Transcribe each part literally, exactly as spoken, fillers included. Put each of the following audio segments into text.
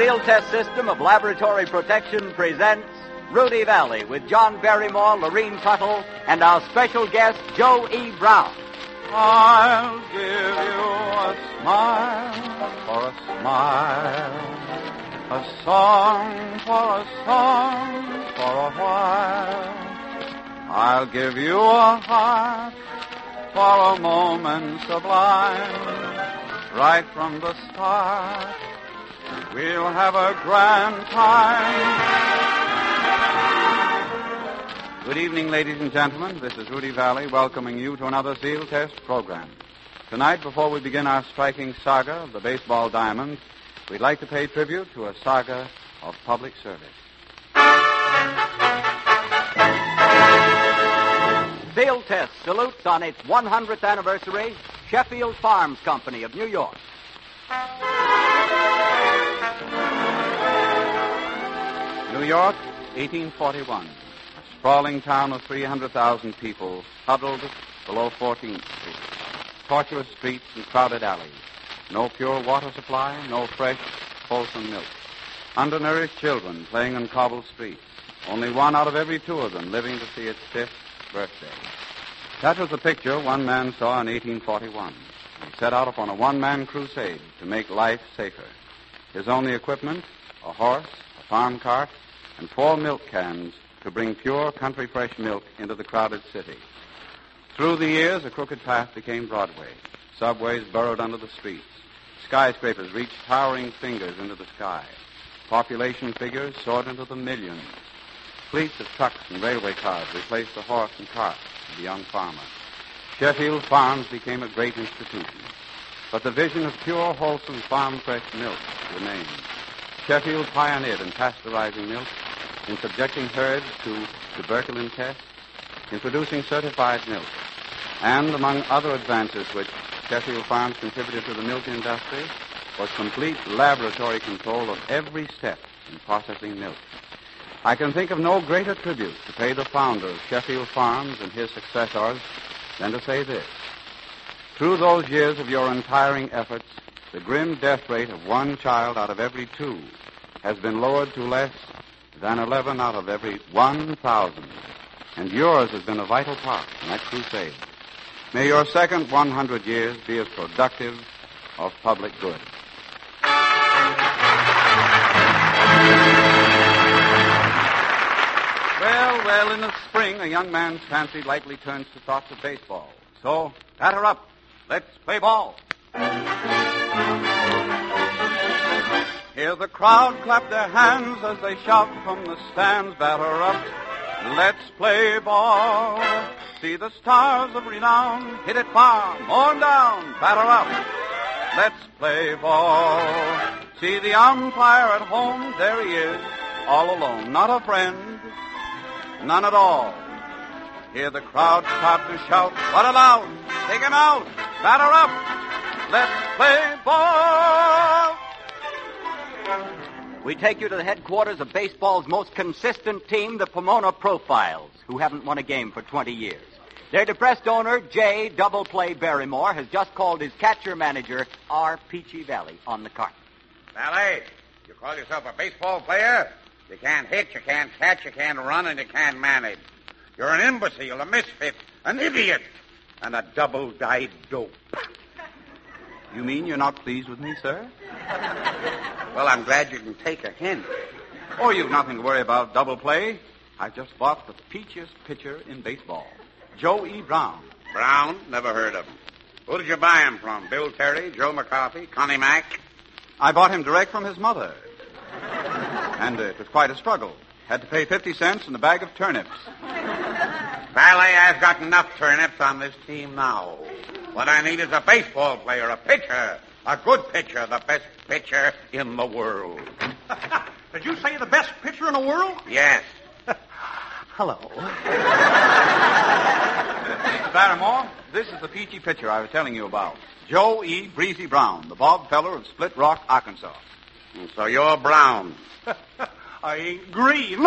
Seal Test System of Laboratory Protection presents Rudy Valley with John Barrymore, Lorene Tuttle, and our special guest, Joe E. Brown. I'll give you a smile for a smile, a song for a song for a while. I'll give you a heart for a moment sublime, right from the start. We'll have a grand time. Good evening, ladies and gentlemen. This is Rudy Valley welcoming you to another Seal Test program. Tonight, before we begin our striking saga of the baseball diamond, we'd like to pay tribute to a saga of public service. Seal Test salutes on its one hundredth anniversary Sheffield Farms Company of New York. New York, eighteen forty-one. A sprawling town of three hundred thousand people huddled below fourteenth Street. Tortuous streets and crowded alleys. No pure water supply, no fresh, wholesome milk. Undernourished children playing on cobbled streets. Only one out of every two of them living to see its fifth birthday. That was the picture one man saw in eighteen forty-one. He set out upon a one-man crusade to make life safer. His only equipment, a horse, a farm cart, and four milk cans to bring pure country fresh milk into the crowded city. Through the years, a crooked path became Broadway. Subways burrowed under the streets. Skyscrapers reached towering fingers into the sky. Population figures soared into the millions. Fleets of trucks and railway cars replaced the horse and cart of the young farmer. Sheffield Farms became a great institution. But the vision of pure, wholesome, farm-fresh milk remained. Sheffield pioneered in pasteurizing milk, in subjecting herds to tuberculin tests, in producing certified milk, and among other advances which Sheffield Farms contributed to the milk industry was complete laboratory control of every step in processing milk. I can think of no greater tribute to pay the founder of Sheffield Farms and his successors than to say this. Through those years of your untiring efforts, the grim death rate of one child out of every two has been lowered to less than eleven out of every one thousand. And yours has been a vital part in that crusade. May your second one hundred years be as productive of public good. Well, well, in the spring, a young man's fancy likely turns to thoughts of baseball. So, batter up. Let's play ball. Hear the crowd clap their hands as they shout from the stands, batter up. Let's play ball. See the stars of renown hit it far, on down, batter up. Let's play ball. See the umpire at home, there he is, all alone, not a friend, none at all. Hear the crowd start to shout, what aloud? Take him out, batter up. Let's play ball. We take you to the headquarters of baseball's most consistent team, the Pomona Profiles, who haven't won a game for twenty years. Their depressed owner, J. Double Play Barrymore, has just called his catcher manager, R. Peachy Valley, on the carpet. Valley, you call yourself a baseball player? You can't hit, you can't catch, you can't run, and you can't manage. You're an imbecile, a misfit, an idiot, and a double-dyed dope. You mean you're not pleased with me, sir? Well, I'm glad you can take a hint. Oh, you've nothing to worry about, Double Play. I just bought the peachiest pitcher in baseball, Joe E. Brown. Brown? Never heard of him. Who did you buy him from? Bill Terry, Joe McCarthy, Connie Mack? I bought him direct from his mother. And uh, it was quite a struggle. Had to pay fifty cents and a bag of turnips. Valley, I've got enough turnips on this team now. What I need is a baseball player, a pitcher, a good pitcher, the best pitcher in the world. Did you say the best pitcher in the world? Yes. Hello. Mister Barrymore, this is the peachy pitcher I was telling you about. Joe E. Breezy Brown, the Bob Feller of Split Rock, Arkansas. So you're Brown. I ain't green.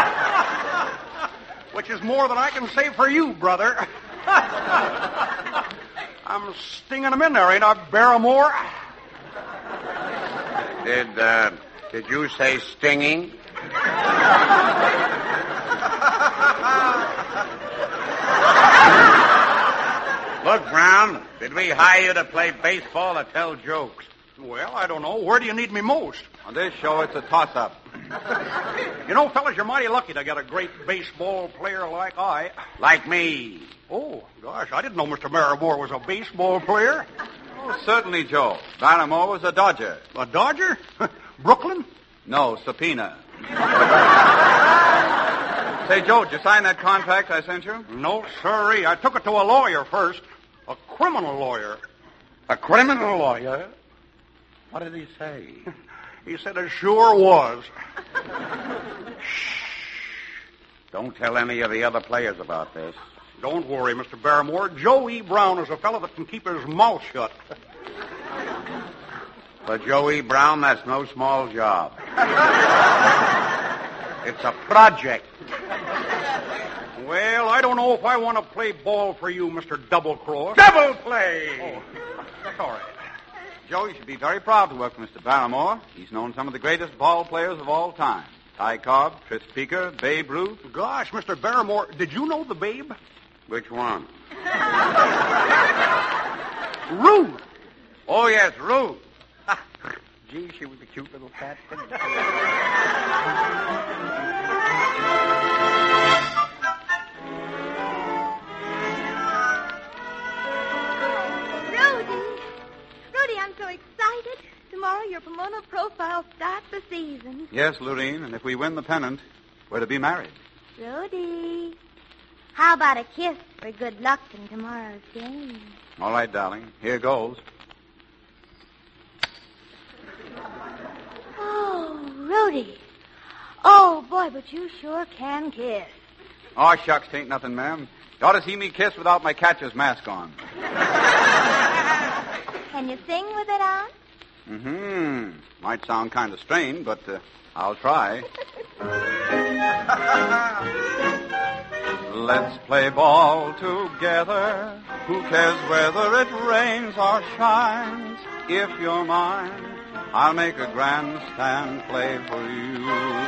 Which is more than I can say for you, brother. I'm stinging them in there, ain't I, Barrymore? Did, uh, Did you say stinging? Look, Brown, did we hire you to play baseball or tell jokes? Well, I don't know. Where do you need me most? On this show, it's a toss-up. You know, fellas, you're mighty lucky to get a great baseball player like I. Like me. Oh, gosh, I didn't know Mister Barrymore was a baseball player. Oh, certainly, Joe. Barrymore was a Dodger. A Dodger? Brooklyn? No, subpoena. Say, Joe, did you sign that contract I sent you? No, sirree. I took it to a lawyer first. A criminal lawyer. A criminal lawyer? What did he say? He said it sure was. Don't tell any of the other players about this. Don't worry, Mister Barrymore. Joe E. Brown is a fellow that can keep his mouth shut. For Joey Brown, that's no small job. It's a project. Well, I don't know if I want to play ball for you, Mister Double Cross. Double play! Oh, that's all right. Joe, you should be very proud to work for Mister Barrymore. He's known some of the greatest ball players of all time. Ty Cobb, Tris Speaker, Babe Ruth. Gosh, Mister Barrymore, did you know the Babe? Which one? Ruth. Oh, yes, Ruth. Gee, she was a cute little fat thing. Rudy. Rudy, I'm so excited. Tomorrow your Pomona profile starts the season. Yes, Lurene, and if we win the pennant, we're to be married. Rudy, how about a kiss for good luck in tomorrow's game? All right, darling. Here goes. Oh, Rudy. Oh, boy, but you sure can kiss. Oh, shucks, tain't nothing, ma'am. You ought to see me kiss without my catcher's mask on. Can you sing with it on? Mm-hmm. Might sound kind of strained, but uh, I'll try. Let's play ball together. Who cares whether it rains or shines? If you're mine, I'll make a grandstand play for you.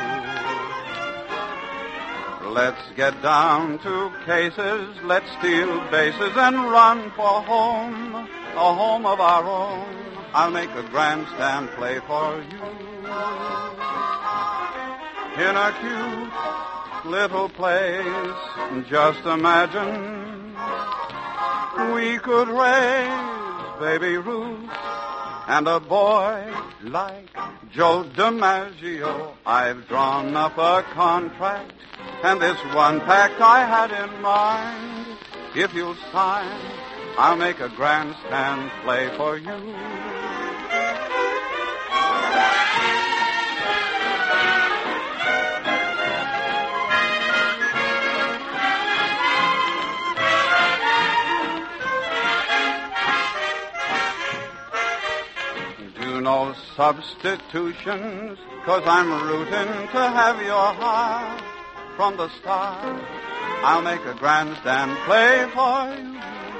Let's get down to cases. Let's steal bases and run for home, a home of our own. I'll make a grandstand play for you. In a cute little place, just imagine we could raise baby Ruth and a boy like Joe DiMaggio. I've drawn up a contract, and this one pact I had in mind. If you'll sign, I'll make a grandstand play for you. No substitutions, 'cause I'm rooting to have your heart from the start. I'll make a grandstand play for you.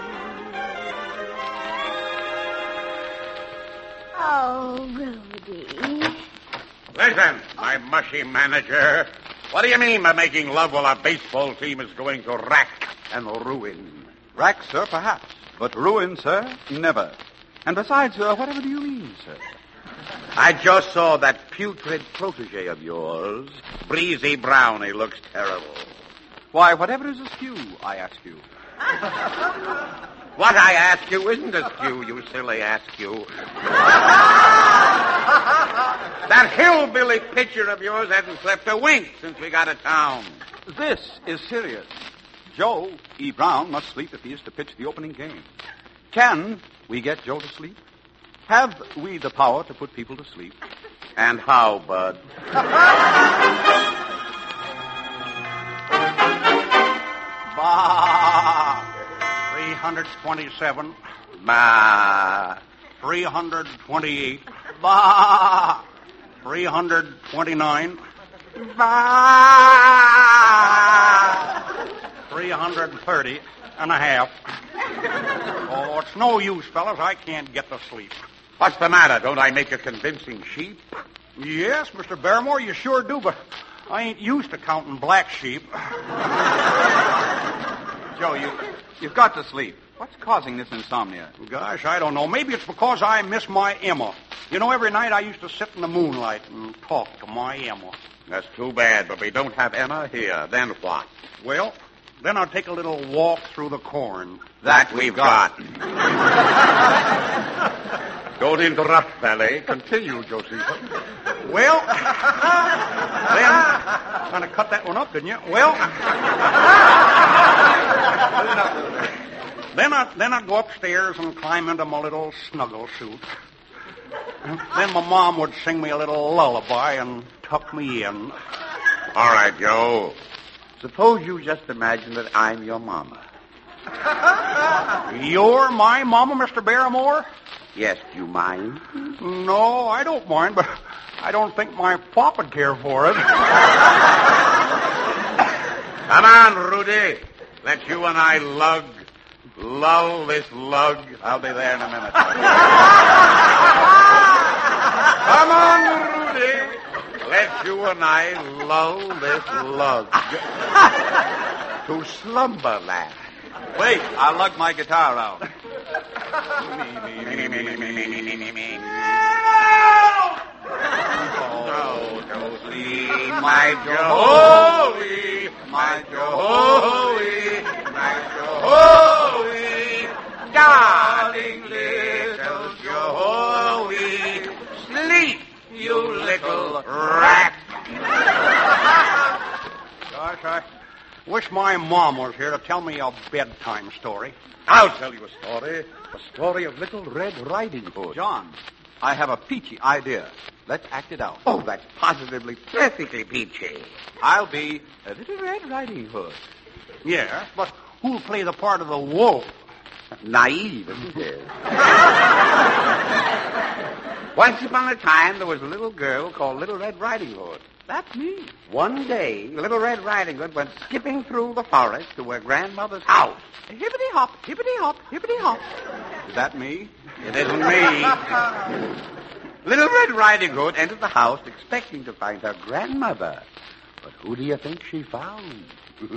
Oh, Rudy. Listen, my mushy manager. What do you mean by making love while our baseball team is going to rack and ruin? Rack, sir, perhaps. But ruin, sir, never. And besides, sir, whatever do you mean, sir? I just saw that putrid protege of yours, Breezy Brown. He looks terrible. Why, whatever is askew, I ask you. What I ask you isn't askew, you silly askew. That hillbilly pitcher of yours hasn't slept a wink since we got to town. This is serious. Joe E. Brown must sleep if he is to pitch the opening game. Can we get Joe to sleep? Have we the power to put people to sleep? And how, Bud? Bah! three hundred twenty-seven. Bah. three hundred twenty-eight. Bah! three hundred twenty-nine. Bah! three hundred thirty and a half. Oh, it's no use, fellas. I can't get to sleep. What's the matter? Don't I make a convincing sheep? Yes, Mister Barrymore, you sure do, but I ain't used to counting black sheep. Joe, you, you've got to sleep. What's causing this insomnia? Gosh, I don't know. Maybe it's because I miss my Emma. You know, every night I used to sit in the moonlight and talk to my Emma. That's too bad, but we don't have Emma here. Then what? Well, then I'll take a little walk through the corn. That we've got. Don't interrupt, valet. Continue, Josephine. Well, then, kind of cut that one up, didn't you? Well, then I then I go upstairs and climb into my little snuggle suit. Then my mom would sing me a little lullaby and tuck me in. All right, Joe. Suppose you just imagine that I'm your mama. You're my mama, Mister Barrymore? Yes, do you mind? No, I don't mind, but I don't think my pop would care for it. Come on, Rudy. Let you and I lug, lull this lug. I'll be there in a minute. Come on, Rudy. Let you and I lull this lug to slumberland. Wait, I'll lug my guitar out. Me, me, me, me, me, me, me, me, me. Oh, don't sleep, my Joey, my Joey, my Joey, darling little Joey, sleep, you little rat. Gosh, I wish my mom was here to tell me a bedtime story. I'll tell you a story, a story of Little Red Riding Hood. John, I have a peachy idea. Let's act it out. Oh, that's positively perfectly peachy. I'll be a Little Red Riding Hood. Yeah, but who'll play the part of the wolf? Naive, isn't it? Once upon a time, there was a little girl called Little Red Riding Hood. That's me. One day, Little Red Riding Hood went skipping through the forest to her grandmother's house. Hippity hop, hippity hop, hippity hop. Is that me? It isn't me. Little Red Riding Hood entered the house expecting to find her grandmother. But who do you think she found?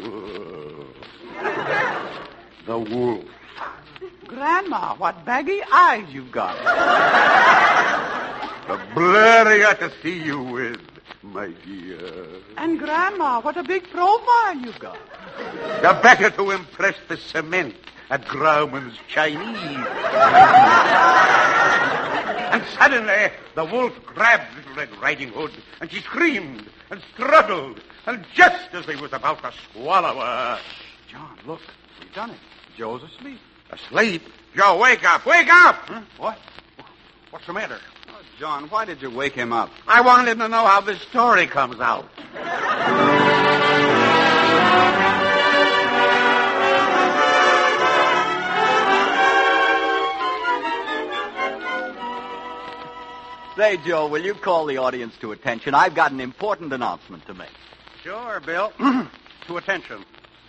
The wolf. Grandma, what baggy eyes you've got. The blurry to see you with, my dear. And Grandma, what a big profile you've got. The better to impress the cement at Grauman's Chinese. And suddenly, the wolf grabbed Little Red Riding Hood, and she screamed and struggled, and just as he was about to swallow her... John, look, we've done it. Joe's asleep. Asleep? Joe, wake up, wake up! Huh? What? What's the matter? Oh, John, why did you wake him up? I wanted him to know how this story comes out. Say, Joe, will you call the audience to attention? I've got an important announcement to make. Sure, Bill. To attention.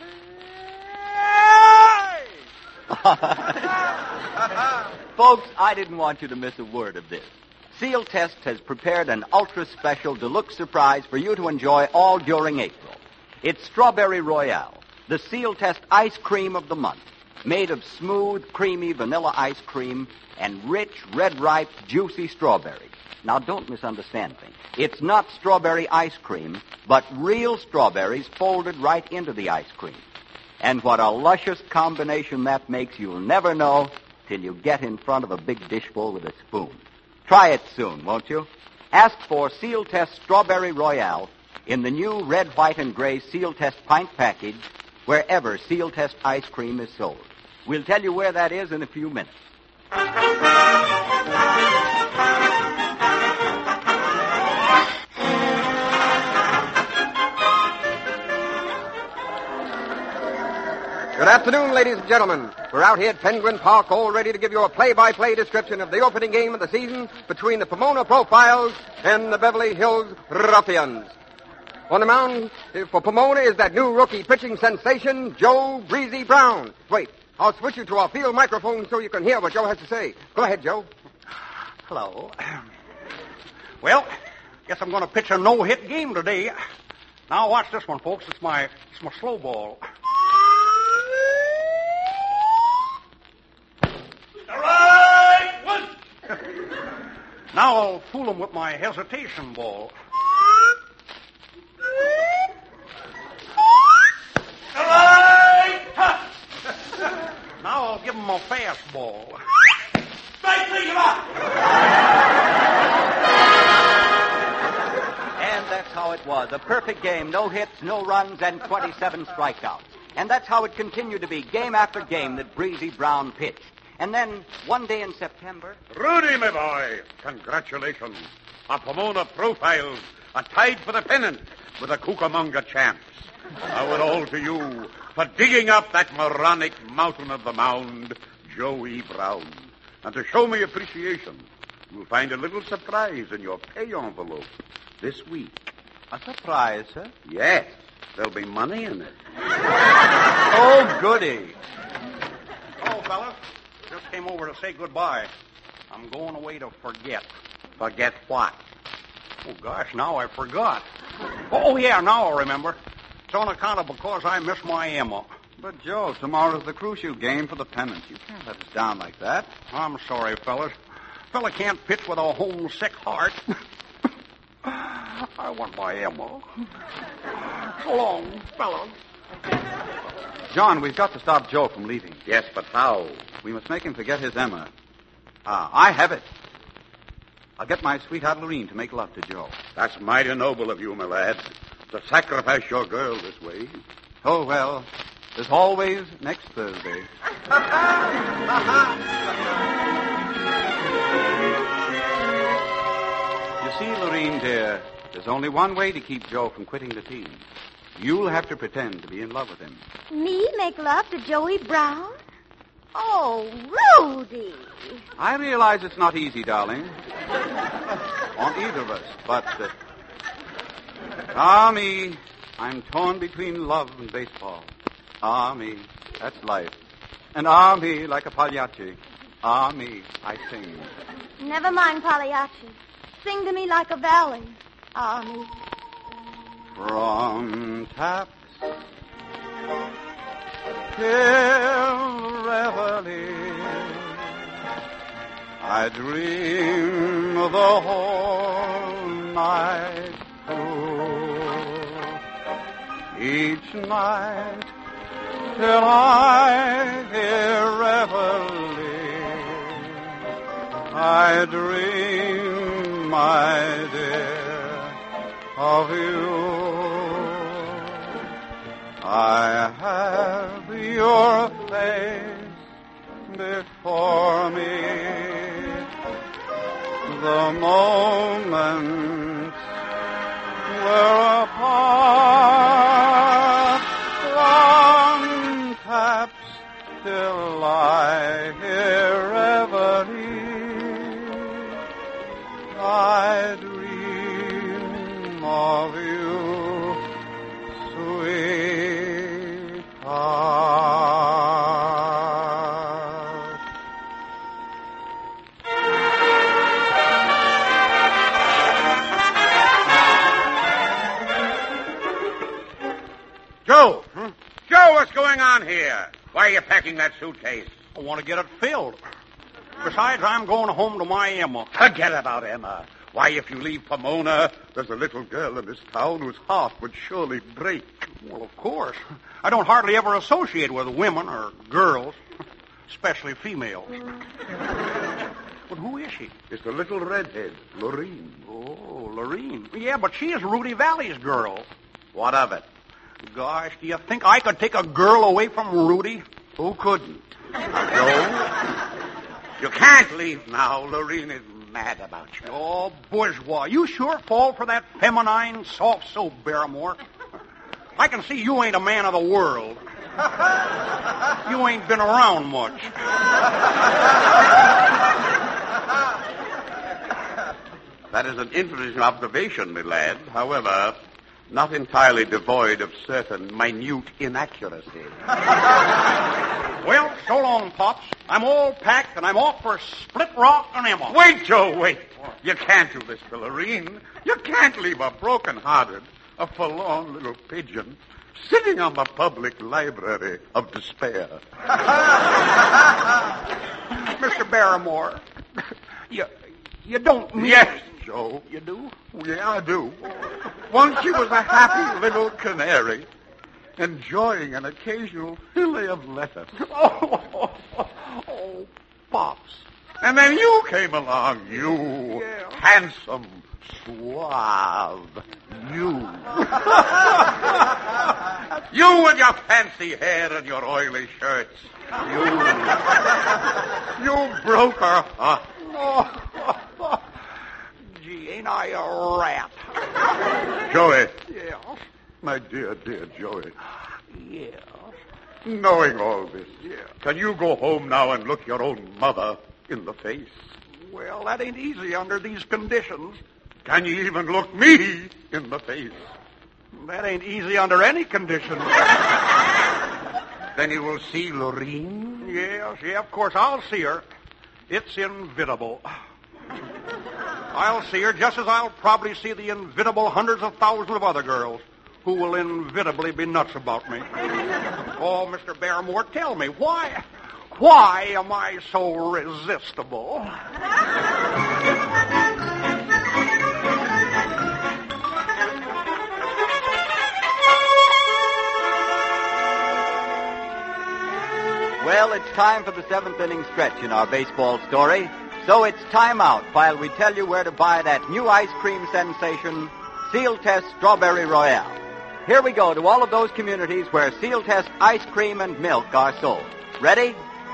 Folks, I didn't want you to miss a word of this. Seal Test has prepared an ultra-special deluxe surprise for you to enjoy all during April. It's Strawberry Royale, the Seal Test ice cream of the month, made of smooth, creamy vanilla ice cream and rich, red-ripe, juicy strawberries. Now, don't misunderstand me. It's not strawberry ice cream, but real strawberries folded right into the ice cream. And what a luscious combination that makes, you'll never know till you get in front of a big dish bowl with a spoon. Try it soon, won't you? Ask for Seal Test Strawberry Royale in the new red, white, and gray Seal Test pint package wherever Seal Test ice cream is sold. We'll tell you where that is in a few minutes. Good afternoon, ladies and gentlemen. We're out here at Penguin Park, all ready to give you a play-by-play description of the opening game of the season between the Pomona Profiles and the Beverly Hills Ruffians. On the mound for Pomona is that new rookie pitching sensation, Joe Breezy Brown. Wait, I'll switch you to our field microphone so you can hear what Joe has to say. Go ahead, Joe. Hello. Well, Guess I'm going to pitch a no-hit game today. Now watch this one, folks. It's my it's my slow ball. All right, one. Now I'll fool 'em with my hesitation ball. All right, tough. Now I'll give 'em a fastball. Strike three, you're out. And that's how it was. A perfect game. No hits, no runs, and twenty-seven strikeouts. And that's how it continued to be, game after game, that Breezy Brown pitched. And then, one day in September... Rudy, my boy, congratulations. Our Pomona Profiles are tied for the pennant with the Cucamonga champs. Owe it all to you for digging up that moronic mountain of the mound, Joey Brown. And to show me appreciation, you'll find a little surprise in your pay envelope this week. A surprise, sir? Yes, there'll be money in it. Oh, goody. Oh, fellas, just came over to say goodbye. I'm going away to forget. Forget what? Oh, gosh, now I forgot. Oh, yeah, now I remember. It's on account of because I miss my Emma. But, Joe, tomorrow's the crucial game for the pennant. You can't let us down like that. I'm sorry, fellas. Fella can't pitch with a homesick heart. I want my Emma. So long, fellas. John, we've got to stop Joe from leaving. Yes, but how? We must make him forget his Emma. Ah, I have it. I'll get my sweetheart Lorene to make love to Joe. That's mighty noble of you, my lad, to sacrifice your girl this way. Oh, well, there's always next Thursday. You see, Lorene, dear, there's only one way to keep Joe from quitting the team. You'll have to pretend to be in love with him. Me make love to Joey Brown? Oh, Rudy. I realize it's not easy, darling, on either of us, but... Uh, ah, me, I'm torn between love and baseball. Ah, me, that's life. And ah, me, like a Pagliacci. Ah, me, I sing. Never mind, Pagliacci. Sing to me like a valley. Ah, me. From taps till reveille, I dream the whole night through. Each night till I hear reveille, I dream, my dear, of you. I have your face before me. The moments we're apart, from taps till I hear reveille, I dream of you, sweetheart. Joe! Huh? Joe, what's going on here? Why are you packing that suitcase? I want to get it filled. Besides, I'm going home to my Emma. Forget about Emma. Why, if you leave Pomona, there's a little girl in this town whose heart would surely break. Well, of course. I don't hardly ever associate with women or girls, especially females. But who is she? It's the little redhead, Lorene. Oh, Lorene. Yeah, but she is Rudy Valley's girl. What of it? Gosh, do you think I could take a girl away from Rudy? Who couldn't? Joe? You can't leave now. Lorene is mad about you. Oh, bourgeois, you sure fall for that feminine, soft soap, Barrymore. I can see you ain't a man of the world. You ain't been around much. That is an interesting observation, my lad. However, not entirely devoid of certain minute inaccuracy. Well, so long, Pops. I'm all packed, and I'm off for Split Rock and Emma. Wait, Joe, wait. You can't do this, Lorene. You can't leave a broken-hearted, a forlorn little pigeon sitting on the public library of despair. Mister Barrymore, you, you don't mean... Yes, Joe. You do? Yeah, I do. Once she was a happy little canary, enjoying an occasional fillet of lettuce. Oh, oh, oh, oh, Pops. And then you came along, you Yeah. handsome, suave, you. You with your fancy hair and your oily shirts. You. You broke her heart. Oh, gee, ain't I a rat? Joey, Yeah. my dear, dear Joey, Yeah. knowing all this, Yeah. can you go home now and look your own mother in the face? Well, that ain't easy under these conditions. Can you even look me in the face? That ain't easy under any conditions. Then you will see Lorene? Yes, yeah, of course, I'll see her. It's inevitable. I'll see her just as I'll probably see the inevitable hundreds of thousands of other girls who will inevitably be nuts about me. Oh, Mister Barrymore, tell me, why, why am I so resistible? Well, it's time for the seventh inning stretch in our baseball story. So it's time out while we tell you where to buy that new ice cream sensation, Seal Test Strawberry Royale. Here we go to all of those communities where Seal Test ice cream and milk are sold. Ready?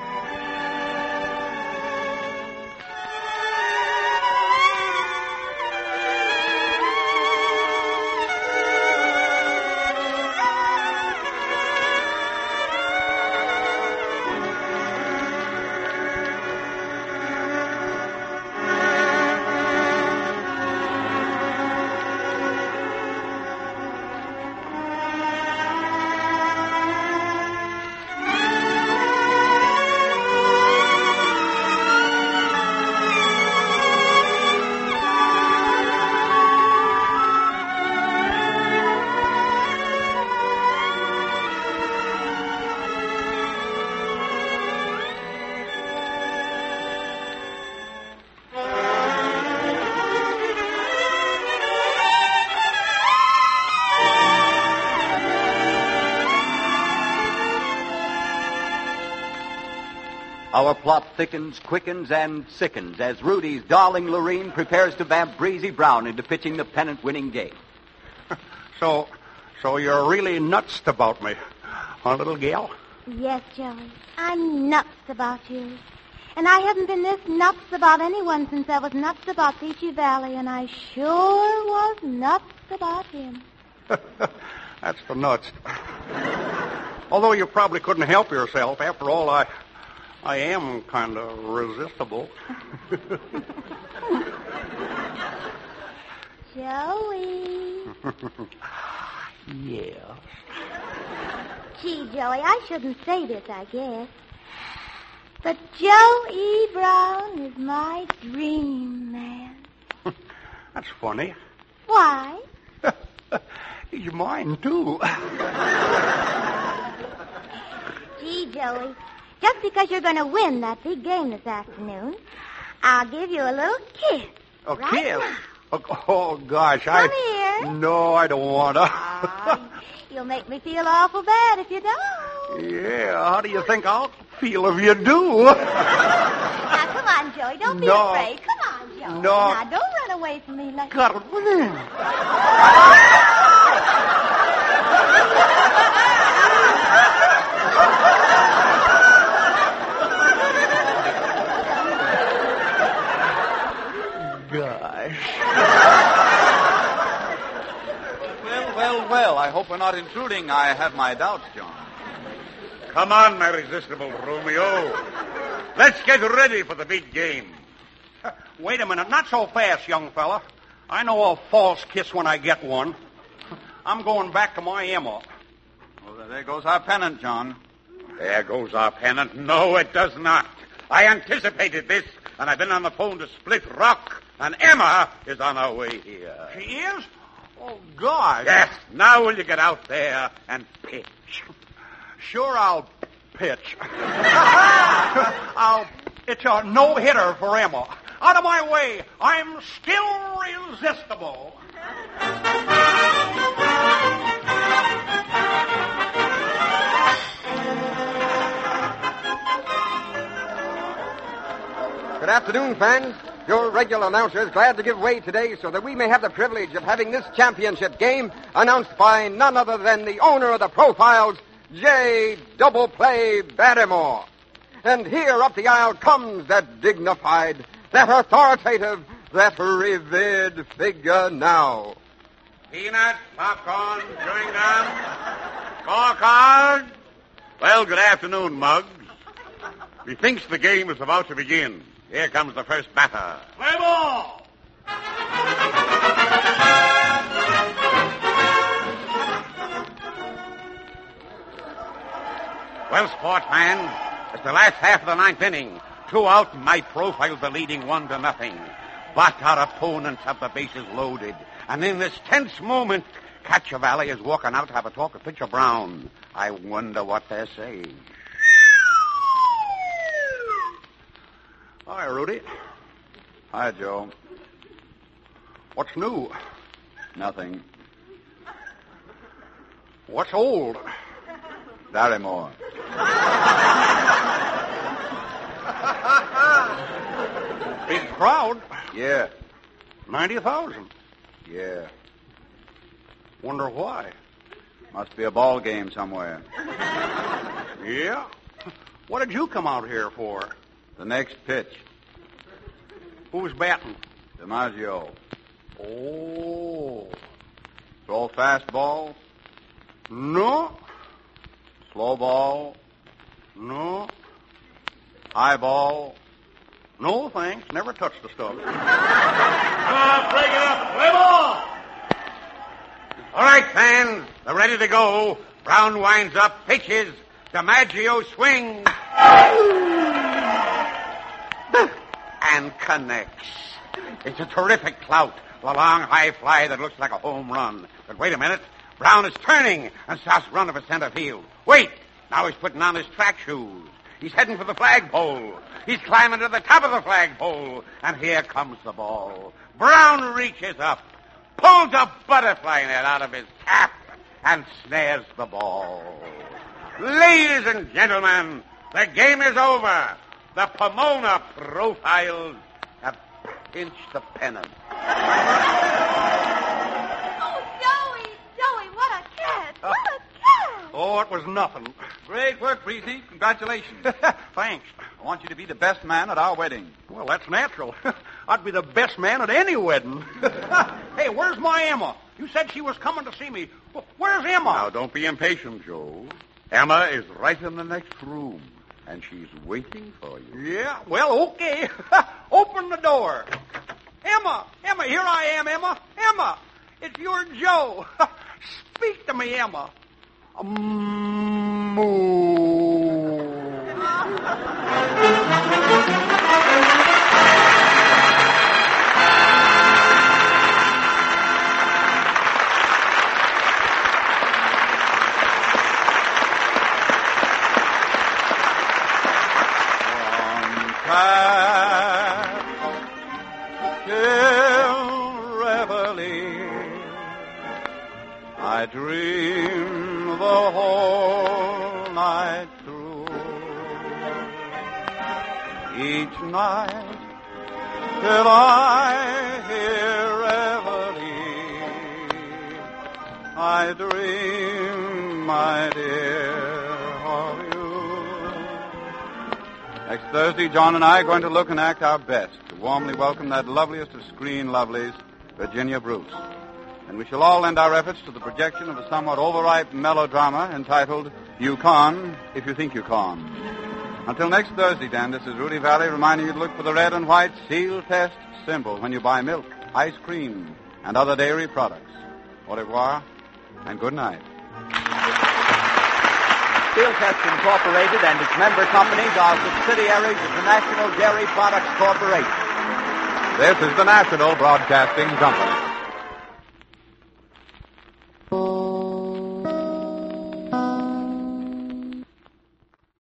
Our plot thickens, quickens, and sickens as Rudy's darling Lorene prepares to vamp Breezy Brown into pitching the pennant-winning game. So, so you're really nuts about me, huh, little gal? Yes, Joey. I'm nuts about you. And I haven't been this nuts about anyone since I was nuts about Peachy Valley, and I sure was nuts about him. That's the nuts. Although you probably couldn't help yourself. After all, I... I am kind of resistible. Joey. Yes. Gee, Joey, I shouldn't say this, I guess. But Joey Brown is my dream man. That's funny. Why? He's mine, too. Gee, Joey, just because you're going to win that big game this afternoon, I'll give you a little kiss. A right kiss? now. Oh, oh, gosh, Come I... here. No, I don't want to. Ah, you'll make me feel awful bad if you don't. Yeah, how do you think I'll feel if you do? Now, come on, Joey. Don't be No. afraid. Come on, Joey. No. Now, don't run away from me like God. Gosh. Well, well, well, I hope we're not intruding. I have my doubts, John. Come on, my irresistible Romeo. Let's get ready for the big game. Wait a minute. Not so fast, young fella. I know a false kiss when I get one. I'm going back to my Emma. Well, there goes our pennant, John. There goes our pennant. No, it does not. I anticipated this, and I've been on the phone to Split Rock, and Emma is on her way here. She is? Oh, God. Yes. Now will you get out there and pitch? Sure, I'll pitch. I'll. It's a no-hitter for Emma. Out of my way. I'm still irresistible. Good afternoon, fans. Your regular announcer is glad to give way today so that we may have the privilege of having this championship game announced by none other than the owner of the Profiles, J. Double Play Barrymore. And here up the aisle comes that dignified, that authoritative, that revered figure now. Peanuts, popcorn, chewing gum, scorecard. Well, good afternoon, Muggs. Methinks the game is about to begin. Here comes the first batter. Play ball! Well, sportsman, it's the last half of the ninth inning. Two out, my Profiles are leading one to nothing. But our opponents have the bases loaded. And in this tense moment, Catcher Valley is walking out to have a talk with Pitcher Brown. I wonder what they're saying. Hi, Rudy. Hi, Joe. What's new? Nothing. What's old? Barrymore. Big crowd. Yeah. ninety thousand. Yeah. Wonder why. Must be a ball game somewhere. Yeah? What did you come out here for? The next pitch. Who's batting? DiMaggio. Oh. Throw fastball. No. Slow ball. No. High ball. No, thanks. Never touched the stuff. Come on, break it up. Play ball! All right, fans. They're ready to go. Brown winds up, pitches. DiMaggio swings. And connects. It's a terrific clout. A long high fly that looks like a home run. But wait a minute. Brown is turning and starts running for center field. Wait. Now he's putting on his track shoes. He's heading for the flagpole. He's climbing to the top of the flagpole. And here comes the ball. Brown reaches up, pulls a butterfly net out of his cap, and snares the ball. Ladies and gentlemen, the game is over. The Pomona Profiles have pinched the pennant. Oh, Joey, Joey, what a catch! What a catch! Oh, it was nothing. Great work, Breezy. Congratulations. Thanks. I want you to be the best man at our wedding. Well, that's natural. I'd be the best man at any wedding. Hey, where's my Emma? You said she was coming to see me. Where's Emma? Now, don't be impatient, Joe. Emma is right in the next room, and she's waiting for you. Yeah, well, okay. Open the door. Emma, Emma, here I am, Emma. Emma, it's your Joe. Speak to me, Emma. Um, moo. I dream the whole night through. Each night till I hear Reveille, I dream, my dear, of you. Next Thursday, John and I are going to look and act our best to warmly welcome that loveliest of screen lovelies, Virginia Bruce. And we shall all lend our efforts to the projection of a somewhat overripe melodrama entitled You Con If You Think You Con. Until next Thursday, Dan, this is Rudy Valley reminding you to look for the red and white seal test symbol when you buy milk, ice cream, and other dairy products. Au revoir, and good night. Field Test Incorporated and its member companies are subsidiaries of the National Dairy Products Corporation. This is the National Broadcasting Company.